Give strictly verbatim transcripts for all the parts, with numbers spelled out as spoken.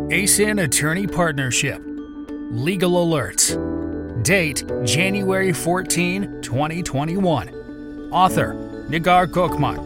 A S I N Attorney Partnership. Legal alerts. Date January fourteenth, twenty twenty-one. Author Nigar Gökmen.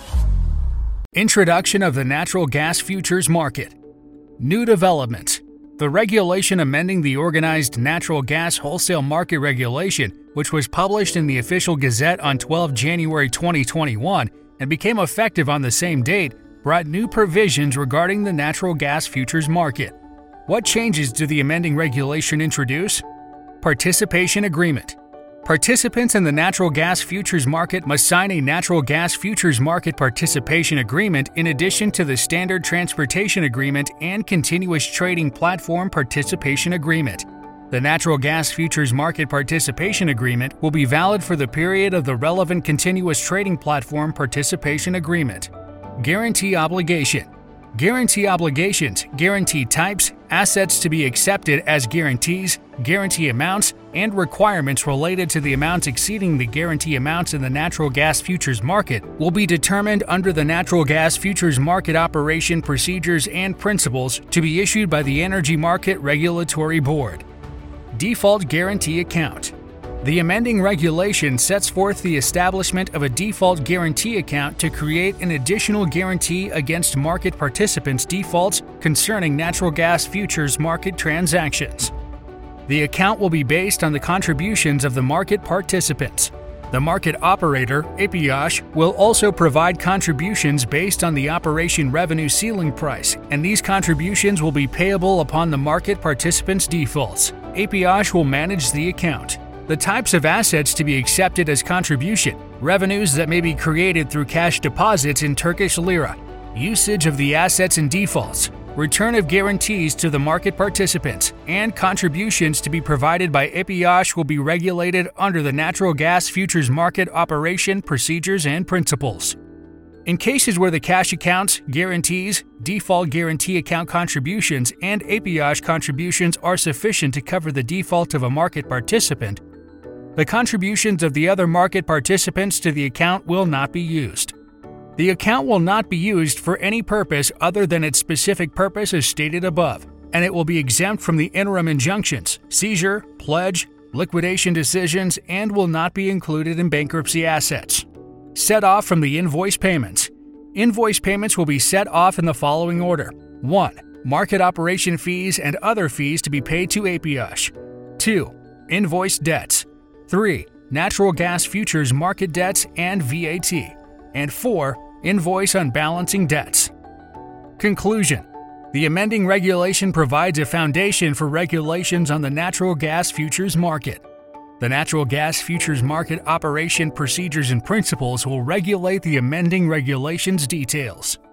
Introduction of the natural gas futures market. New developments. The regulation amending the Organized Natural Gas Wholesale Market Regulation, which was published in the Official Gazette on the twelfth of January twenty twenty-one and became effective on the same date, brought new provisions regarding the natural gas futures market. What changes do the amending regulation introduce? Participation agreement. Participants in the natural gas futures market must sign a natural gas futures market participation agreement in addition to the standard transportation agreement and continuous trading platform participation agreement. The natural gas futures market participation agreement will be valid for the period of the relevant continuous trading platform participation agreement. Guarantee obligation. Guarantee obligations, guarantee types, assets to be accepted as guarantees, guarantee amounts, and requirements related to the amounts exceeding the guarantee amounts in the natural gas futures market will be determined under the Natural Gas Futures Market Operation Procedures and Principles to be issued by the Energy Market Regulatory Board. Default Guarantee Account. The amending regulation sets forth the establishment of a default guarantee account to create an additional guarantee against market participants' defaults concerning natural gas futures market transactions. The account will be based on the contributions of the market participants. The market operator, A P I O S H, will also provide contributions based on the operation revenue ceiling price, and these contributions will be payable upon the market participants' defaults. A P I O S H will manage the account. The types of assets to be accepted as contribution, revenues that may be created through cash deposits in Turkish lira, usage of the assets in defaults, return of guarantees to the market participants, and contributions to be provided by A P I O S H will be regulated under the Natural Gas Futures Market Operation Procedures and Principles. In cases where the cash accounts, guarantees, default guarantee account contributions, and A P I O S H contributions are sufficient to cover the default of a market participant, the contributions of the other market participants to the account will not be used. The account will not be used for any purpose other than its specific purpose as stated above, and it will be exempt from the interim injunctions, seizure, pledge, liquidation decisions, and will not be included in bankruptcy assets. Set off from the invoice payments. Invoice payments will be set off in the following order. one. Market operation fees and other fees to be paid to A P I O S H. two. Invoice debts. three. Natural gas futures market debts and V A T. And four. Invoice unbalancing debts. Conclusion. The amending regulation provides a foundation for regulations on the natural gas futures market. The Natural Gas Futures Market Operation Procedures and Principles will regulate the amending regulations details.